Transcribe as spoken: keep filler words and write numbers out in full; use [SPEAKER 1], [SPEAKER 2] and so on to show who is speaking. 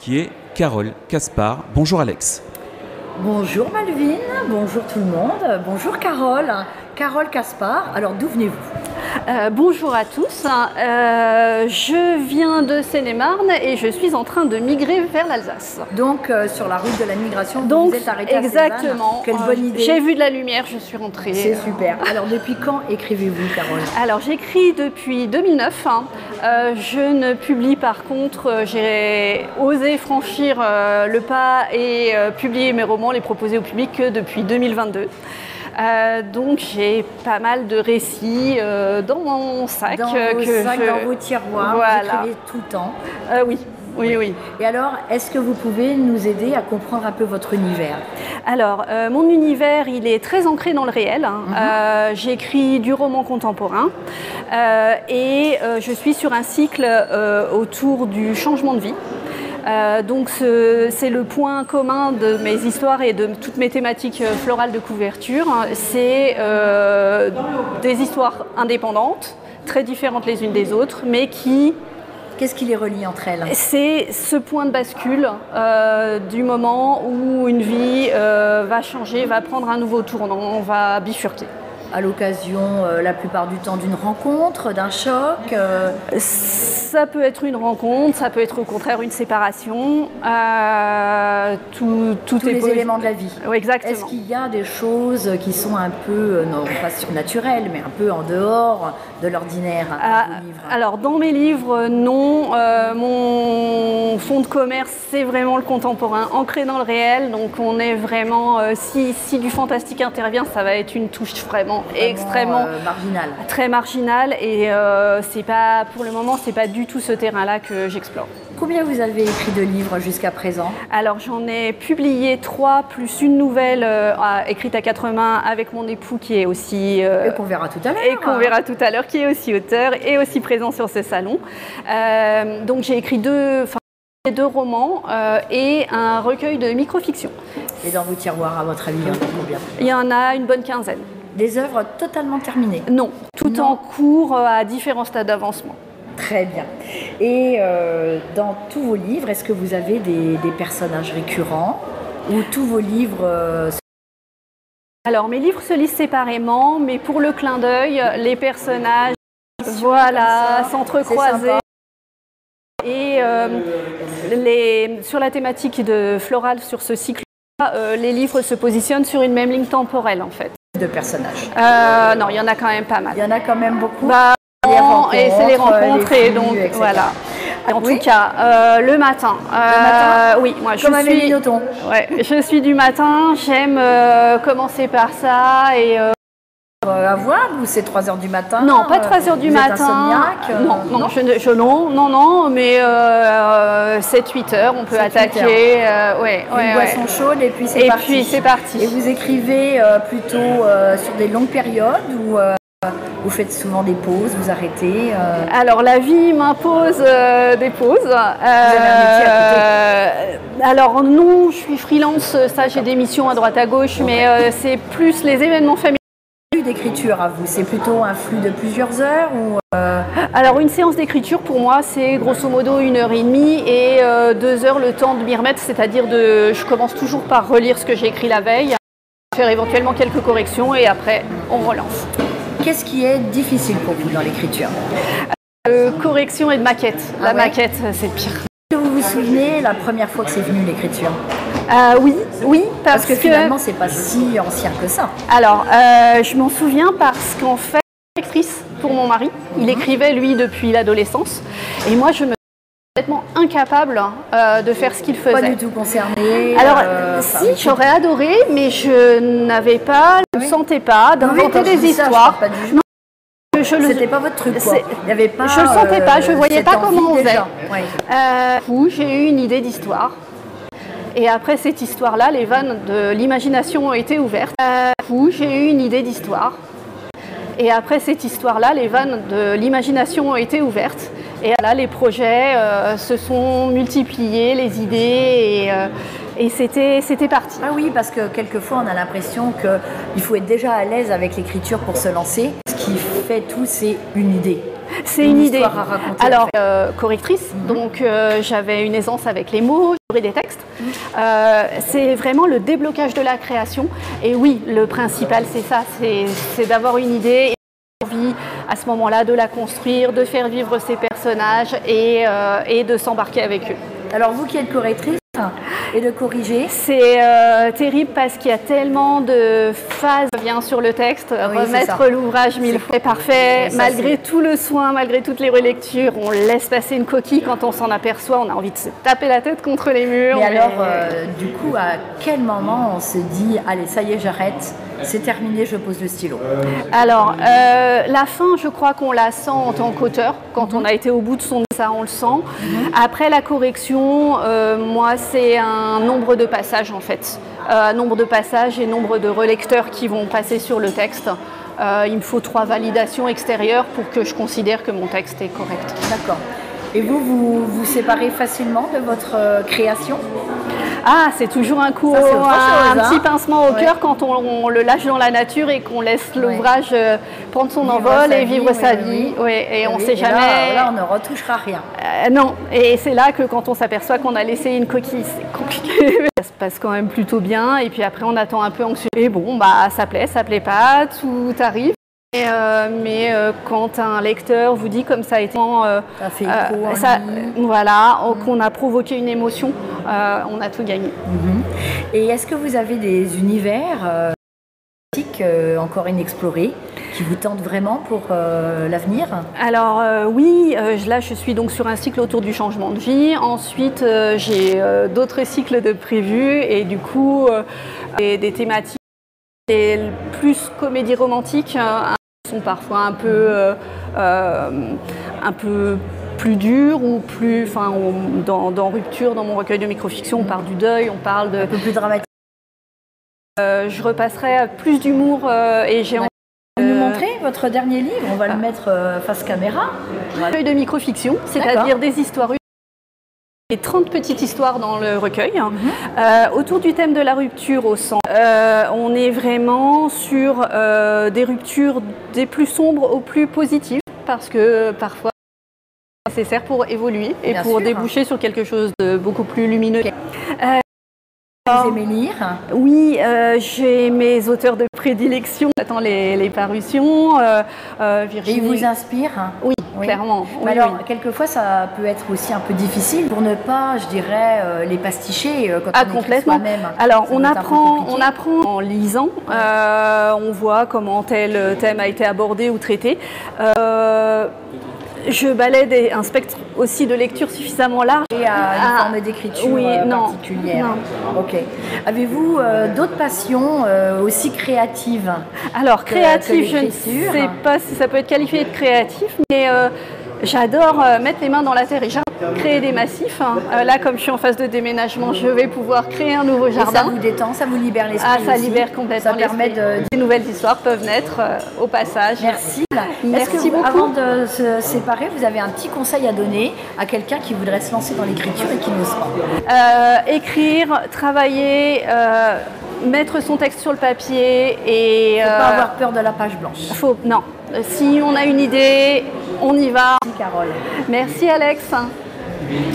[SPEAKER 1] qui est Carole Caspar. Bonjour Alex.
[SPEAKER 2] Bonjour Malvine, bonjour tout le monde, bonjour Carole. Carole Caspar, alors d'où venez-vous?
[SPEAKER 3] Euh, bonjour à tous, euh, je viens de Seine-et-Marne et je suis en train de migrer vers l'Alsace.
[SPEAKER 2] Donc euh, sur la route de la migration, vous
[SPEAKER 3] Donc,
[SPEAKER 2] vous êtes arrêté
[SPEAKER 3] exactement.
[SPEAKER 2] à Cézanne. Quelle bonne idée.
[SPEAKER 3] J'ai vu de la lumière, je suis rentrée.
[SPEAKER 2] C'est super. Alors depuis quand écrivez-vous, Carole?
[SPEAKER 3] Alors j'écris depuis deux mille neuf. Hein. Euh, je ne publie par contre, euh, j'ai osé franchir euh, le pas et euh, publier mes romans, les proposer au public que depuis deux mille vingt-deux. Euh, donc j'ai pas mal de récits euh, dans mon sac.
[SPEAKER 2] Dans
[SPEAKER 3] euh,
[SPEAKER 2] vos
[SPEAKER 3] que
[SPEAKER 2] sacs,
[SPEAKER 3] je...
[SPEAKER 2] dans vos tiroirs,
[SPEAKER 3] voilà.
[SPEAKER 2] Vous écrivez tout le temps.
[SPEAKER 3] Euh, oui. Oui, oui.
[SPEAKER 2] Et alors, est-ce que vous pouvez nous aider à comprendre un peu votre univers?
[SPEAKER 3] Alors, euh, mon univers, il est très ancré dans le réel. Hein.
[SPEAKER 2] Mm-hmm.
[SPEAKER 3] euh, J'écris du roman contemporain euh, et euh, je suis sur un cycle euh, autour du changement de vie. Euh, donc c'est le point commun de mes histoires et de toutes mes thématiques florales de couverture. C'est euh, des histoires indépendantes, très différentes les unes des autres, mais qui...
[SPEAKER 2] Qu'est-ce qui les relie entre elles?
[SPEAKER 3] C'est ce point de bascule euh, du moment où une vie euh, va changer, va prendre un nouveau tournant, va bifurquer.
[SPEAKER 2] À l'occasion, euh, la plupart du temps, d'une rencontre, d'un choc euh...
[SPEAKER 3] Ça peut être une rencontre, ça peut être au contraire une séparation. Euh, tout, tout
[SPEAKER 2] Tous
[SPEAKER 3] est
[SPEAKER 2] les
[SPEAKER 3] possible.
[SPEAKER 2] éléments de la vie.
[SPEAKER 3] Oui, exactement.
[SPEAKER 2] Est-ce qu'il y a des choses qui sont un peu, euh, non pas surnaturelles, mais un peu en dehors de l'ordinaire dans
[SPEAKER 3] ah,
[SPEAKER 2] vos livres?
[SPEAKER 3] Alors, dans mes livres, non. Euh, mon fond de commerce, c'est vraiment le contemporain, ancré dans le réel. Donc, on est vraiment... Euh, si, si du fantastique intervient, ça va être une touche vraiment...
[SPEAKER 2] Vraiment,
[SPEAKER 3] extrêmement
[SPEAKER 2] euh, marginal.
[SPEAKER 3] Très marginal et euh, c'est pas, pour le moment, c'est pas du tout ce terrain-là que j'explore.
[SPEAKER 2] Combien vous avez écrit de livres jusqu'à présent?
[SPEAKER 3] Alors j'en ai publié trois plus une nouvelle euh, écrite à quatre mains avec mon époux qui est aussi euh,
[SPEAKER 2] et qu'on verra tout à l'heure.
[SPEAKER 3] Et qu'on verra tout à l'heure, qui est aussi auteur et aussi présent sur ce salon. Euh, donc j'ai écrit deux, enfin, deux romans euh, et un recueil de microfiction.
[SPEAKER 2] Et dans vos tiroirs, à votre avis, il y en a combien?
[SPEAKER 3] Il y en a une bonne quinzaine.
[SPEAKER 2] Des œuvres totalement terminées?
[SPEAKER 3] Non, tout
[SPEAKER 2] non.
[SPEAKER 3] en cours euh, à différents stades d'avancement.
[SPEAKER 2] Très bien. Et euh, dans tous vos livres, est-ce que vous avez des, des personnages récurrents ou tous vos livres euh...
[SPEAKER 3] Alors mes livres se lisent séparément, mais pour le clin d'œil, les personnages, voilà, s'entrecroiser. Et euh, les, sur la thématique de florale sur ce cycle-là, euh, les livres se positionnent sur une même ligne temporelle en fait.
[SPEAKER 2] De personnages?
[SPEAKER 3] euh, Non, il y en a quand même pas mal.
[SPEAKER 2] Il y en a quand même beaucoup.
[SPEAKER 3] Bah,
[SPEAKER 2] les rencontres,
[SPEAKER 3] et c'est les rencontres
[SPEAKER 2] les
[SPEAKER 3] et
[SPEAKER 2] flux,
[SPEAKER 3] donc
[SPEAKER 2] et cetera.
[SPEAKER 3] voilà. En
[SPEAKER 2] oui.
[SPEAKER 3] tout cas, euh, le matin.
[SPEAKER 2] Le matin
[SPEAKER 3] euh, Oui, moi je
[SPEAKER 2] Comme
[SPEAKER 3] suis.
[SPEAKER 2] Amélie Nothomb.
[SPEAKER 3] Ouais, je suis du matin. J'aime euh, commencer par ça et. Euh,
[SPEAKER 2] à voir, ou c'est trois heures du matin?
[SPEAKER 3] Non, pas trois heures du
[SPEAKER 2] vous
[SPEAKER 3] matin.
[SPEAKER 2] Êtes insomniaque, euh,
[SPEAKER 3] non, non, non, je, je, non, non, non, mais euh, sept huit heures, on peut attaquer. Euh, ouais,
[SPEAKER 2] Une
[SPEAKER 3] ouais,
[SPEAKER 2] boisson
[SPEAKER 3] ouais.
[SPEAKER 2] chaude et puis c'est
[SPEAKER 3] et
[SPEAKER 2] parti.
[SPEAKER 3] puis c'est parti.
[SPEAKER 2] Et vous écrivez euh, plutôt euh, sur des longues périodes ou euh, vous faites souvent des pauses, vous arrêtez euh...
[SPEAKER 3] Alors la vie m'impose euh, des pauses. Euh,
[SPEAKER 2] vous avez un métier à côté?
[SPEAKER 3] Alors non, je suis freelance, ça j'ai des missions à droite à gauche, okay. mais euh, c'est plus les événements familiaux.
[SPEAKER 2] D'écriture à vous, c'est plutôt un flux de plusieurs heures ou euh...
[SPEAKER 3] Alors une séance d'écriture pour moi c'est grosso modo une heure et demie et euh, deux heures le temps de m'y remettre, c'est-à-dire de, je commence toujours par relire ce que j'ai écrit la veille, faire éventuellement quelques corrections et après on relance.
[SPEAKER 2] Qu'est-ce qui est difficile pour vous dans l'écriture?
[SPEAKER 3] euh, Correction et de maquette. La ah ouais. maquette c'est le pire.
[SPEAKER 2] Est-ce que vous vous souvenez la première fois que c'est venu l'écriture?
[SPEAKER 3] Euh, oui, oui, parce,
[SPEAKER 2] parce que, que finalement c'est pas si ancien que ça.
[SPEAKER 3] Alors, euh, je m'en souviens parce qu'en fait, actrice pour mon mari, mm-hmm. il écrivait lui depuis l'adolescence, et moi je me suis complètement incapable euh, de faire ce qu'il faisait.
[SPEAKER 2] Pas du tout concernée.
[SPEAKER 3] Alors, euh, si, j'aurais adoré, mais je n'avais pas, je ne oui. sentais pas d'inventer oui, des histoires.
[SPEAKER 2] Ça, je non, c'était pas votre truc, quoi. Il y avait pas.
[SPEAKER 3] Je le sentais pas, je voyais pas comment on faisait.
[SPEAKER 2] Oui.
[SPEAKER 3] Euh, j'ai eu une idée d'histoire. Et après cette histoire-là, les vannes de l'imagination ont été ouvertes. Euh, j'ai eu une idée d'histoire. Et après cette histoire-là, les vannes de l'imagination ont été ouvertes. Et là, les projets euh, se sont multipliés, les idées. Et, euh, et c'était c'était parti.
[SPEAKER 2] Ah oui, parce que quelquefois on a l'impression qu'il faut être déjà à l'aise avec l'écriture pour se lancer. Ce qui fait tout, c'est une idée.
[SPEAKER 3] C'est une, une idée.
[SPEAKER 2] À raconter,
[SPEAKER 3] Alors,
[SPEAKER 2] en fait.
[SPEAKER 3] euh, correctrice, mm-hmm. donc euh, j'avais une aisance avec les mots, j'écrivais des textes. Mm-hmm. euh, c'est vraiment le déblocage de la création. Et oui, le principal, c'est ça, c'est d'avoir une idée et envie à ce moment-là de la construire, de faire vivre ses personnages et, euh, et de s'embarquer avec eux.
[SPEAKER 2] Alors, vous qui êtes correctrice, et de corriger.
[SPEAKER 3] C'est euh, terrible parce qu'il y a tellement de phases bien sur le texte. Oui, remettre l'ouvrage mille fois est parfait. Ça, malgré tout le soin, malgré toutes les relectures, on laisse passer une coquille. Quand on s'en aperçoit, on a envie de se taper la tête contre les murs.
[SPEAKER 2] Mais, mais... alors, euh, du coup, à quel moment on se dit « Allez, ça y est, j'arrête, c'est terminé, je pose le stylo ».
[SPEAKER 3] Alors, euh, la fin, je crois qu'on la sent en tant qu'auteur. Quand mm-hmm. on a été au bout de son ça, on le sent. Mm-hmm. Après la correction, euh, moi, c'est un nombre de passages en fait. Euh, nombre de passages et nombre de relecteurs qui vont passer sur le texte. Euh, il me faut trois validations extérieures pour que je considère que mon texte est correct.
[SPEAKER 2] D'accord. Et vous, vous vous séparez facilement de votre euh, création?
[SPEAKER 3] Ah, c'est toujours un coup,
[SPEAKER 2] ça,
[SPEAKER 3] au,
[SPEAKER 2] chose,
[SPEAKER 3] un,
[SPEAKER 2] hein.
[SPEAKER 3] un petit pincement au
[SPEAKER 2] ouais.
[SPEAKER 3] cœur quand on, on le lâche dans la nature et qu'on laisse l'ouvrage ouais. prendre son vivre envol et vivre vie, sa oui, vie. Oui. Ouais, et oui, on ne sait jamais.
[SPEAKER 2] Là, là, on ne retouchera rien.
[SPEAKER 3] Euh, non, et c'est là que quand on s'aperçoit qu'on a laissé une coquille, c'est compliqué. Ça se passe quand même plutôt bien. Et puis après, on attend un peu anxieux. Et bon, bah, ça plaît, ça plaît pas, tout arrive. Et euh, mais euh, quand un lecteur vous dit comme ça a été, euh,
[SPEAKER 2] ça fait écho
[SPEAKER 3] euh, ça, voilà, mmh. qu'on a provoqué une émotion, euh, on a tout gagné.
[SPEAKER 2] Mmh. Et est-ce que vous avez des univers euh, euh, encore inexplorés qui vous tentent vraiment pour euh, l'avenir?
[SPEAKER 3] Alors euh, oui, euh, là je suis donc sur un cycle autour du changement de vie. Ensuite euh, j'ai euh, d'autres cycles de prévus et du coup euh, des, des thématiques et plus comédie romantique. Euh, sont parfois un peu, euh, euh, un peu plus durs ou plus, enfin, on, dans, dans Rupture, dans mon recueil de microfiction, on parle du deuil, on parle de...
[SPEAKER 2] Un peu plus dramatique.
[SPEAKER 3] Euh, je repasserai à plus d'humour euh, et j'ai envie
[SPEAKER 2] de... Vous nous montrer votre dernier livre, on va ah. le mettre euh, face caméra.
[SPEAKER 3] Un recueil de microfiction, c'est-à-dire des histoires et trente petites histoires dans le recueil, mm-hmm. euh, autour du thème de la rupture au sang. Euh, on est vraiment sur euh, des ruptures des plus sombres aux plus positives, parce que parfois c'est nécessaire pour évoluer et Bien pour sûr. déboucher sur quelque chose de beaucoup plus lumineux. Okay. Euh,
[SPEAKER 2] Vous aimez lire?
[SPEAKER 3] Oui, euh, j'ai mes auteurs de prédilection. J'attends les, les parutions. Euh, euh, Virginie.
[SPEAKER 2] Et ils vous inspirent?
[SPEAKER 3] Oui, oui. clairement.
[SPEAKER 2] Mais
[SPEAKER 3] oui,
[SPEAKER 2] alors,
[SPEAKER 3] oui.
[SPEAKER 2] quelquefois, ça peut être aussi un peu difficile pour ne pas, je dirais, euh, les pasticher euh, quand
[SPEAKER 3] ah,
[SPEAKER 2] on
[SPEAKER 3] complètement.
[SPEAKER 2] écrit soi-même.
[SPEAKER 3] Alors, on apprend, on apprend en lisant. Ouais. Euh, on voit comment tel thème a été abordé ou traité. Euh, Je balaie des, un spectre aussi de lecture suffisamment large.
[SPEAKER 2] Et à une ah, forme d'écriture
[SPEAKER 3] oui,
[SPEAKER 2] euh,
[SPEAKER 3] non,
[SPEAKER 2] particulière.
[SPEAKER 3] Non.
[SPEAKER 2] Ok. Avez-vous euh, d'autres passions euh, aussi créatives?
[SPEAKER 3] Alors, créative, je ne sais pas si ça peut être qualifié de créatif, mais euh, j'adore euh, mettre les mains dans la terre et créer des massifs. Hein. Euh, là, comme je suis en phase de déménagement, je vais pouvoir créer un nouveau jardin.
[SPEAKER 2] Et ça vous détend, ça vous libère l'esprit.
[SPEAKER 3] Ah, ça
[SPEAKER 2] aussi.
[SPEAKER 3] libère complètement l'esprit. Ça permet de... Des nouvelles histoires peuvent naître euh, au passage.
[SPEAKER 2] Merci.
[SPEAKER 3] Merci
[SPEAKER 2] Est-ce que vous,
[SPEAKER 3] beaucoup.
[SPEAKER 2] Avant de se séparer, vous avez un petit conseil à donner à quelqu'un qui voudrait se lancer dans l'écriture et qui n'ose pas?
[SPEAKER 3] euh, Écrire, travailler, euh, mettre son texte sur le papier et...
[SPEAKER 2] Il ne faut
[SPEAKER 3] euh,
[SPEAKER 2] pas avoir peur de la page blanche.
[SPEAKER 3] Faut, non. Si on a une idée, on y va.
[SPEAKER 2] Merci Carole.
[SPEAKER 3] Merci Alex.